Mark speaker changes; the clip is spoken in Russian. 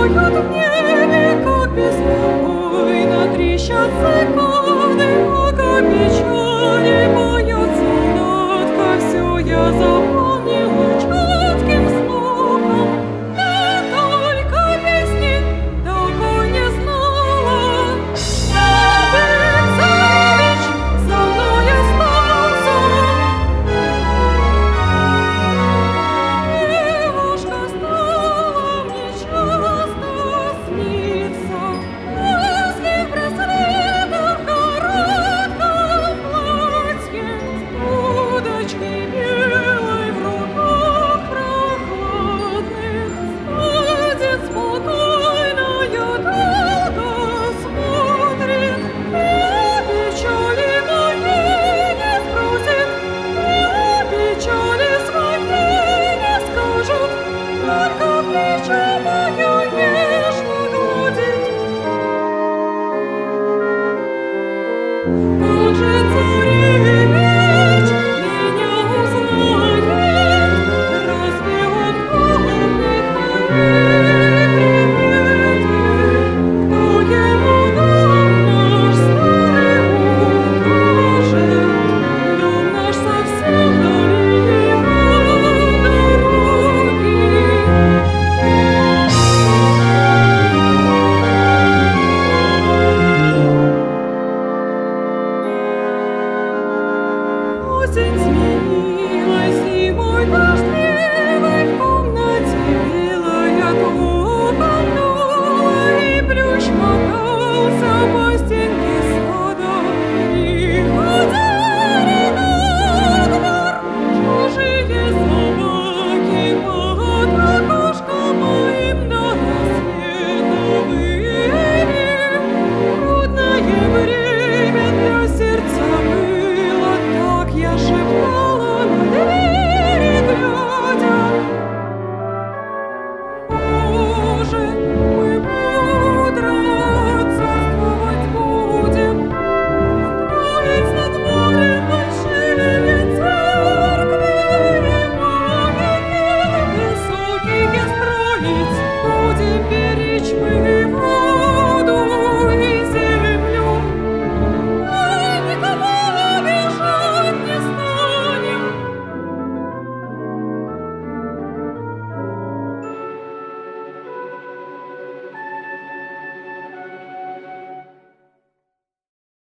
Speaker 1: Играют в небе, как беспокойно трещат цикады, а как печали поет солдатка, все я запомнила четким слухом. Да только песни такой не знала, чтобы царевич со мной остался. Девушка стала мне часто сниться, в узких браслетах, коротком платье, с удочкой белой в руках прохладных. Ходит спокойная, долго смотрит, и о печали моей не спросит, и о печали своей не скажет, только плечо мое нежно гладит. Как же царевич меня узнает, разве он помнит мои приметы? Кто ему дом наш старый укажет? Дом наш совсем вдали его дороги. Осень сменилась зимой дождливой, в комнате белая туком дула, и плющ мотался по стенке сада. И ходили на двор чужие собаки, под окошком моим до рассвета выли. Трудное время для сердца было, так я шептала на двери глядя. Боже, мы мудро царствовать будем, строить над морем большие церкви, и памятники высокие строить, будем беречь мы